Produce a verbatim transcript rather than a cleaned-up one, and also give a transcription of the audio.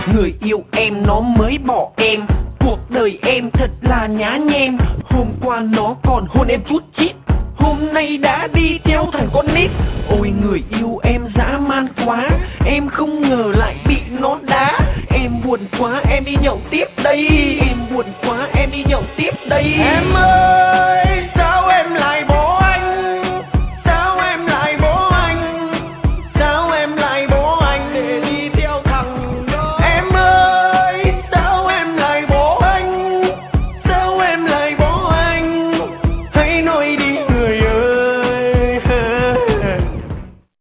Người yêu em nó mới bỏ em, cuộc đời em thật là nhá nhem. Hôm qua nó còn hôn em chút chít, hôm nay đã đi theo thằng con nít. Ôi người yêu em dã man quá, em không ngờ lại bị nó đá. Em buồn quá em đi nhậu tiếp đây, em buồn quá em đi nhậu tiếp đây. Em ơi